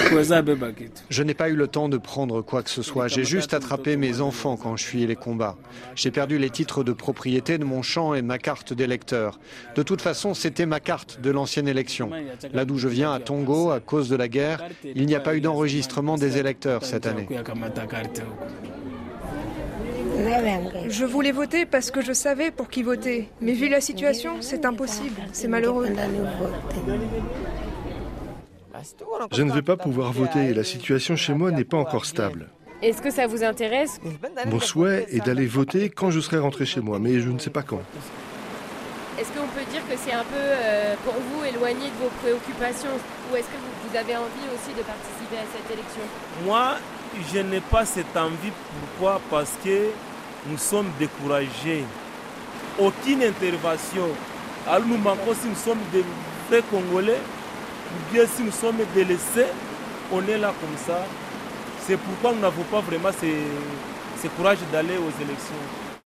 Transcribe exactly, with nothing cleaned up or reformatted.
Je n'ai pas eu le temps de prendre quoi que ce soit. J'ai juste attrapé mes enfants quand je fuyais les combats. J'ai perdu les titres de propriété de mon champ et ma carte d'électeur. De toute façon, c'était ma carte de l'ancienne élection. Là d'où je viens, à Tongo, à cause de la guerre, il n'y a pas eu d'enregistrement des électeurs cette année. Je voulais voter parce que je savais pour qui voter. Mais vu la situation, c'est impossible. C'est malheureux. Je ne vais pas pouvoir voter et la situation chez moi n'est pas encore stable. Est-ce que ça vous intéresse? Mon souhait est d'aller voter quand je serai rentré chez moi, mais je ne sais pas quand. Est-ce qu'on peut dire que c'est un peu, euh, pour vous, éloigné de vos préoccupations? Ou est-ce que vous, vous avez envie aussi de participer à cette élection? Moi, je n'ai pas cette envie. Pourquoi? Parce que nous sommes découragés. Aucune intervention. Alors nous manquons si nous sommes des vrais Congolais, ou bien si nous sommes délaissés, on est là comme ça. C'est pourquoi nous n'avons pas vraiment ce, ce courage d'aller aux élections.